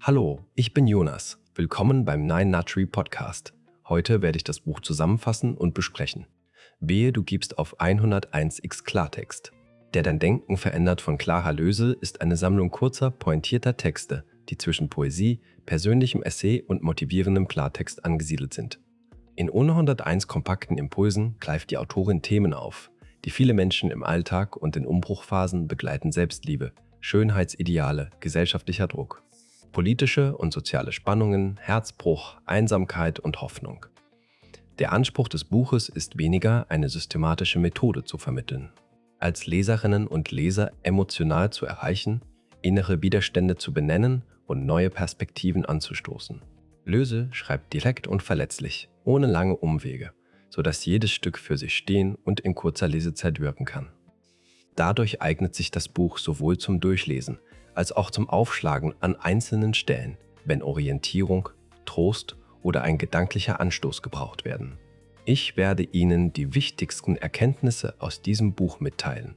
Hallo, ich bin Jonas. Willkommen beim Nine Nutri Podcast. Heute werde ich das Buch zusammenfassen und besprechen. Wehe, du gibst auf 101x Klartext. Der dein Denken verändert von Clara Lösel ist eine Sammlung kurzer, pointierter Texte, die zwischen Poesie, persönlichem Essay und motivierendem Klartext angesiedelt sind. In ohne 101 kompakten Impulsen greift die Autorin Themen auf, die viele Menschen im Alltag und in Umbruchphasen begleiten: Selbstliebe, Schönheitsideale, gesellschaftlicher Druck, politische und soziale Spannungen, Herzbruch, Einsamkeit und Hoffnung. Der Anspruch des Buches ist weniger, eine systematische Methode zu vermitteln, als Leserinnen und Leser emotional zu erreichen, innere Widerstände zu benennen und neue Perspektiven anzustoßen. Lösel schreibt direkt und verletzlich, ohne lange Umwege, sodass jedes Stück für sich stehen und in kurzer Lesezeit wirken kann. Dadurch eignet sich das Buch sowohl zum Durchlesen als auch zum Aufschlagen an einzelnen Stellen, wenn Orientierung, Trost oder ein gedanklicher Anstoß gebraucht werden. Ich werde Ihnen die wichtigsten Erkenntnisse aus diesem Buch mitteilen.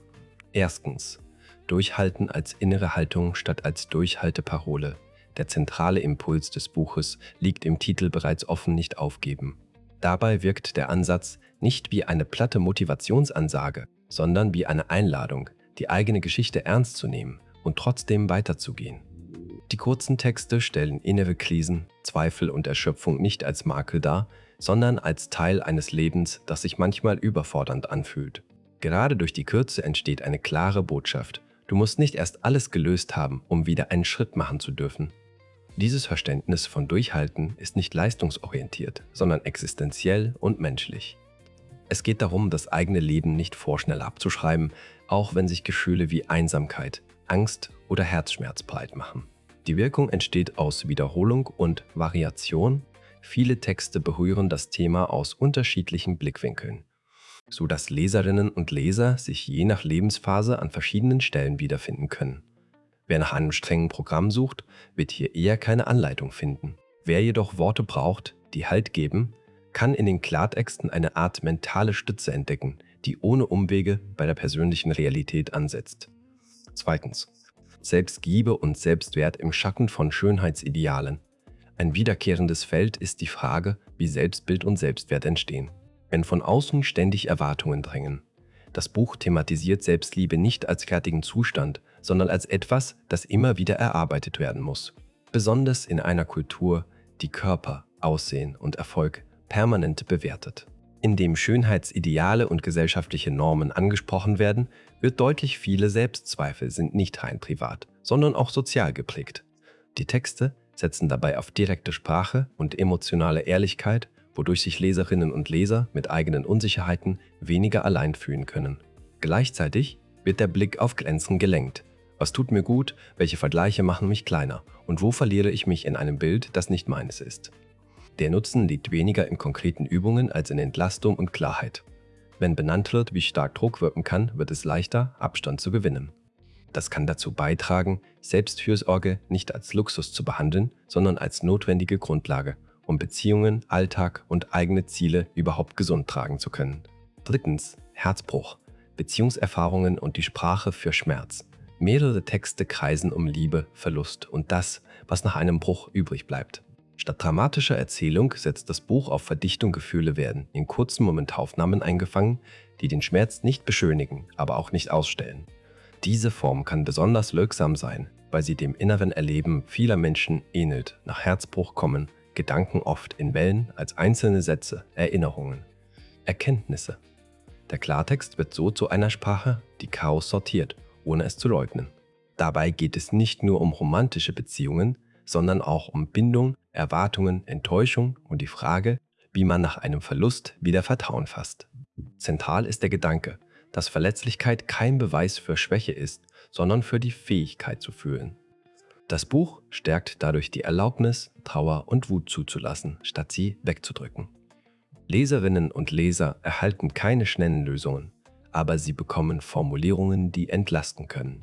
Erstens: Durchhalten als innere Haltung statt als Durchhalteparole. Der zentrale Impuls des Buches liegt im Titel bereits offen: Nicht aufgeben. Dabei wirkt der Ansatz nicht wie eine platte Motivationsansage, sondern wie eine Einladung, die eigene Geschichte ernst zu nehmen und trotzdem weiterzugehen. Die kurzen Texte stellen innere Krisen, Zweifel und Erschöpfung nicht als Makel dar, sondern als Teil eines Lebens, das sich manchmal überfordernd anfühlt. Gerade durch die Kürze entsteht eine klare Botschaft: Du musst nicht erst alles gelöst haben, um wieder einen Schritt machen zu dürfen. Dieses Verständnis von Durchhalten ist nicht leistungsorientiert, sondern existenziell und menschlich. Es geht darum, das eigene Leben nicht vorschnell abzuschreiben, auch wenn sich Gefühle wie Einsamkeit, Angst oder Herzschmerz breit machen. Die Wirkung entsteht aus Wiederholung und Variation. Viele Texte berühren das Thema aus unterschiedlichen Blickwinkeln, sodass Leserinnen und Leser sich je nach Lebensphase an verschiedenen Stellen wiederfinden können. Wer nach einem strengen Programm sucht, wird hier eher keine Anleitung finden. Wer jedoch Worte braucht, die Halt geben, kann in den Klartexten eine Art mentale Stütze entdecken, die ohne Umwege bei der persönlichen Realität ansetzt. Zweitens: Selbstliebe und Selbstwert im Schatten von Schönheitsidealen. Ein wiederkehrendes Feld ist die Frage, wie Selbstbild und Selbstwert entstehen, wenn von außen ständig Erwartungen drängen. Das Buch thematisiert Selbstliebe nicht als fertigen Zustand, sondern als etwas, das immer wieder erarbeitet werden muss. Besonders in einer Kultur, die Körper, Aussehen und Erfolg permanent bewertet. Indem Schönheitsideale und gesellschaftliche Normen angesprochen werden, wird deutlich, viele Selbstzweifel sind nicht rein privat, sondern auch sozial geprägt. Die Texte setzen dabei auf direkte Sprache und emotionale Ehrlichkeit, wodurch sich Leserinnen und Leser mit eigenen Unsicherheiten weniger allein fühlen können. Gleichzeitig wird der Blick auf Grenzen gelenkt. Was tut mir gut, welche Vergleiche machen mich kleiner und wo verliere ich mich in einem Bild, das nicht meines ist? Der Nutzen liegt weniger in konkreten Übungen als in Entlastung und Klarheit. Wenn benannt wird, wie stark Druck wirken kann, wird es leichter, Abstand zu gewinnen. Das kann dazu beitragen, Selbstfürsorge nicht als Luxus zu behandeln, sondern als notwendige Grundlage, um Beziehungen, Alltag und eigene Ziele überhaupt gesund tragen zu können. Drittens: Herzbruch, Beziehungserfahrungen und die Sprache für Schmerz. Mehrere Texte kreisen um Liebe, Verlust und das, was nach einem Bruch übrig bleibt. Statt dramatischer Erzählung setzt das Buch auf Verdichtung. Gefühle werden in kurzen Momentaufnahmen eingefangen, die den Schmerz nicht beschönigen, aber auch nicht ausstellen. Diese Form kann besonders wirksam sein, weil sie dem inneren Erleben vieler Menschen ähnelt. Nach Herzbruch kommen Gedanken oft in Wellen als einzelne Sätze, Erinnerungen, Erkenntnisse. Der Klartext wird so zu einer Sprache, die Chaos sortiert, ohne es zu leugnen. Dabei geht es nicht nur um romantische Beziehungen, sondern auch um Bindung, Erwartungen, Enttäuschung und die Frage, wie man nach einem Verlust wieder Vertrauen fasst. Zentral ist der Gedanke, dass Verletzlichkeit kein Beweis für Schwäche ist, sondern für die Fähigkeit zu fühlen. Das Buch stärkt dadurch die Erlaubnis, Trauer und Wut zuzulassen, statt sie wegzudrücken. Leserinnen und Leser erhalten keine schnellen Lösungen, aber sie bekommen Formulierungen, die entlasten können.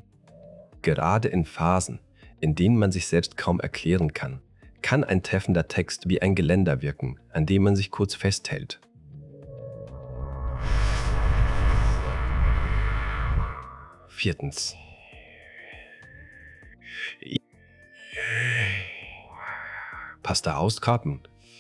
Gerade in Phasen, in denen man sich selbst kaum erklären kann ein treffender Text wie ein Geländer wirken, an dem man sich kurz festhält. Viertens: Passt da aus, Karten?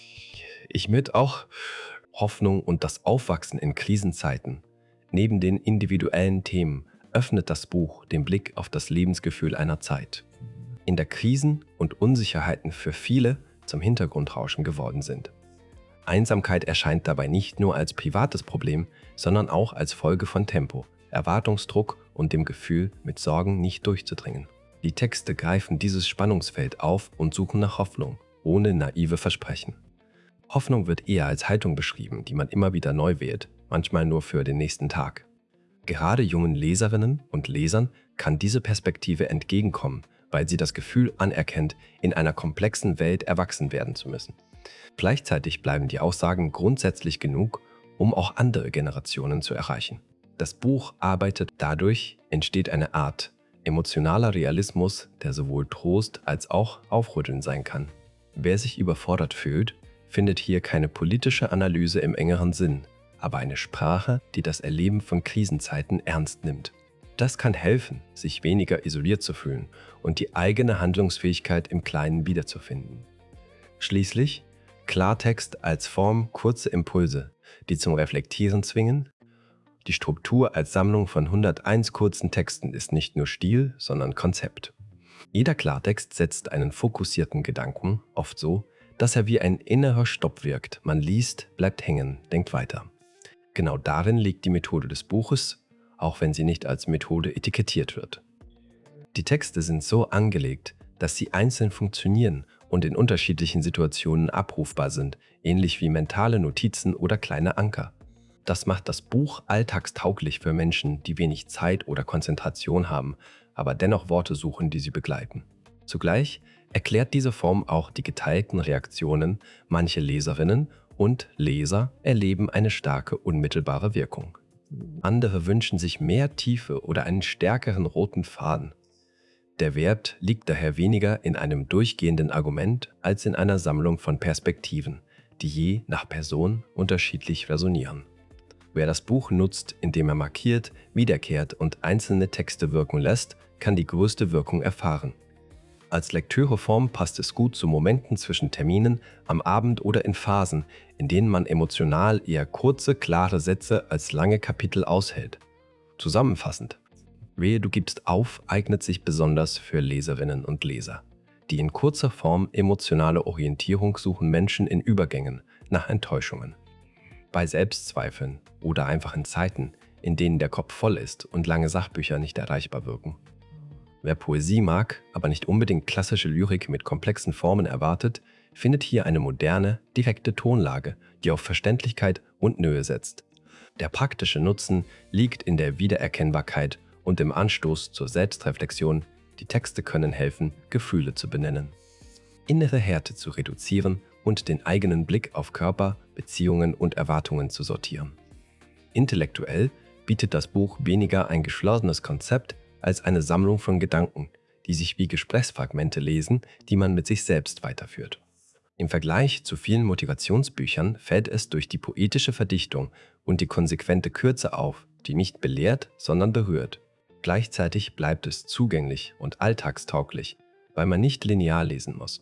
Ich mit auch. Hoffnung und das Aufwachsen in Krisenzeiten. Neben den individuellen Themen öffnet das Buch den Blick auf das Lebensgefühl einer Zeit, in der Krisen und Unsicherheiten für viele zum Hintergrundrauschen geworden sind. Einsamkeit erscheint dabei nicht nur als privates Problem, sondern auch als Folge von Tempo, Erwartungsdruck und dem Gefühl, mit Sorgen nicht durchzudringen. Die Texte greifen dieses Spannungsfeld auf und suchen nach Hoffnung, ohne naive Versprechen. Hoffnung wird eher als Haltung beschrieben, die man immer wieder neu wählt, manchmal nur für den nächsten Tag. Gerade jungen Leserinnen und Lesern kann diese Perspektive entgegenkommen, weil sie das Gefühl anerkennt, in einer komplexen Welt erwachsen werden zu müssen. Gleichzeitig bleiben die Aussagen grundsätzlich genug, um auch andere Generationen zu erreichen. Das Buch arbeitet dadurch, entsteht eine Art emotionaler Realismus, der sowohl Trost als auch Aufrütteln sein kann. Wer sich überfordert fühlt, findet hier keine politische Analyse im engeren Sinn, aber eine Sprache, die das Erleben von Krisenzeiten ernst nimmt. Das kann helfen, sich weniger isoliert zu fühlen und die eigene Handlungsfähigkeit im Kleinen wiederzufinden. Schließlich Klartext als Form kurze Impulse, die zum Reflektieren zwingen. Die Struktur als Sammlung von 101 kurzen Texten ist nicht nur Stil, sondern Konzept. Jeder Klartext setzt einen fokussierten Gedanken, oft so, dass er wie ein innerer Stopp wirkt. Man liest, bleibt hängen, denkt weiter. Genau darin liegt die Methode des Buches, auch wenn sie nicht als Methode etikettiert wird. Die Texte sind so angelegt, dass sie einzeln funktionieren und in unterschiedlichen Situationen abrufbar sind, ähnlich wie mentale Notizen oder kleine Anker. Das macht das Buch alltagstauglich für Menschen, die wenig Zeit oder Konzentration haben, aber dennoch Worte suchen, die sie begleiten. Zugleich erklärt diese Form auch die geteilten Reaktionen. Manche Leserinnen und Leser erleben eine starke, unmittelbare Wirkung. Andere wünschen sich mehr Tiefe oder einen stärkeren roten Faden. Der Wert liegt daher weniger in einem durchgehenden Argument als in einer Sammlung von Perspektiven, die je nach Person unterschiedlich resonieren. Wer das Buch nutzt, indem er markiert, wiederkehrt und einzelne Texte wirken lässt, kann die größte Wirkung erfahren. Als Lektüreform passt es gut zu Momenten zwischen Terminen, am Abend oder in Phasen, in denen man emotional eher kurze, klare Sätze als lange Kapitel aushält. Zusammenfassend: Wehe, du gibst auf, eignet sich besonders für Leserinnen und Leser. Die in kurzer Form emotionale Orientierung suchen Menschen in Übergängen, nach Enttäuschungen. Bei Selbstzweifeln oder einfach in Zeiten, in denen der Kopf voll ist und lange Sachbücher nicht erreichbar wirken. Wer Poesie mag, aber nicht unbedingt klassische Lyrik mit komplexen Formen erwartet, findet hier eine moderne, direkte Tonlage, die auf Verständlichkeit und Nähe setzt. Der praktische Nutzen liegt in der Wiedererkennbarkeit und im Anstoß zur Selbstreflexion. Die Texte können helfen, Gefühle zu benennen, innere Härte zu reduzieren und den eigenen Blick auf Körper, Beziehungen und Erwartungen zu sortieren. Intellektuell bietet das Buch weniger ein geschlossenes Konzept als eine Sammlung von Gedanken, die sich wie Gesprächsfragmente lesen, die man mit sich selbst weiterführt. Im Vergleich zu vielen Motivationsbüchern fällt es durch die poetische Verdichtung und die konsequente Kürze auf, die nicht belehrt, sondern berührt. Gleichzeitig bleibt es zugänglich und alltagstauglich, weil man nicht linear lesen muss.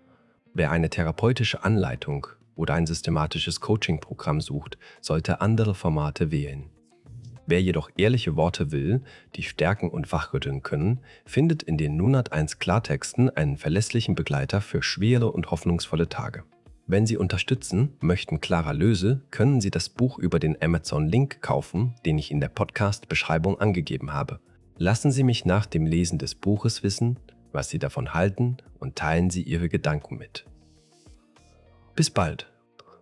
Wer eine therapeutische Anleitung oder ein systematisches Coaching-Programm sucht, sollte andere Formate wählen. Wer jedoch ehrliche Worte will, die stärken und wachrütteln können, findet in den 101 Klartexten einen verlässlichen Begleiter für schwere und hoffnungsvolle Tage. Wenn Sie unterstützen möchten, klarer Löse, können Sie das Buch über den Amazon-Link kaufen, den ich in der Podcast-Beschreibung angegeben habe. Lassen Sie mich nach dem Lesen des Buches wissen, was Sie davon halten, und teilen Sie Ihre Gedanken mit. Bis bald!